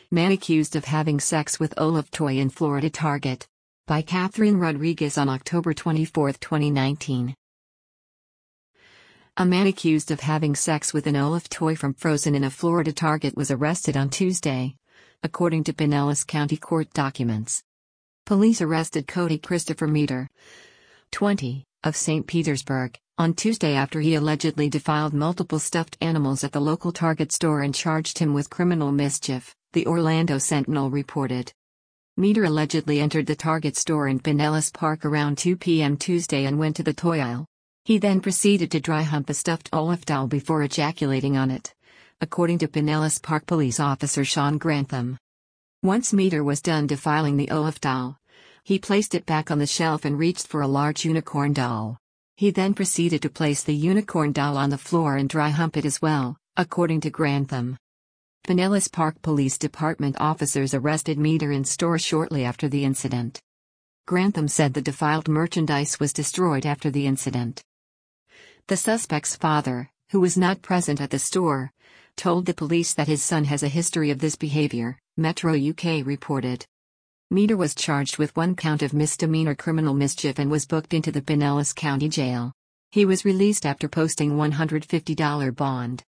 Man accused of having sex with Olaf toy in Florida Target. By Catherine Rodriguez on October 24, 2019. A man accused of having sex with an Olaf toy from Frozen in a Florida Target was arrested on Tuesday, according to Pinellas County Court documents. Police arrested Cody Christopher Meter, 20, of St. Petersburg, on Tuesday after he allegedly defiled multiple stuffed animals at the local Target store and charged him with criminal mischief, the Orlando Sentinel reported. Meter allegedly entered the Target store in Pinellas Park around 2 p.m. Tuesday and went to the toy aisle. He then proceeded to dry hump a stuffed Olaf doll before ejaculating on it, according to Pinellas Park Police Officer Sean Grantham. Once Meter was done defiling the Olaf doll, he placed it back on the shelf and reached for a large unicorn doll. He then proceeded to place the unicorn doll on the floor and dry hump it as well, according to Grantham. Pinellas Park Police Department officers arrested Meter in store shortly after the incident. Grantham said the defiled merchandise was destroyed after the incident. The suspect's father, who was not present at the store, told the police that his son has a history of this behavior, Metro UK reported. Meter was charged with 1 count of misdemeanor criminal mischief and was booked into the Pinellas County Jail. He was released after posting $150 bond.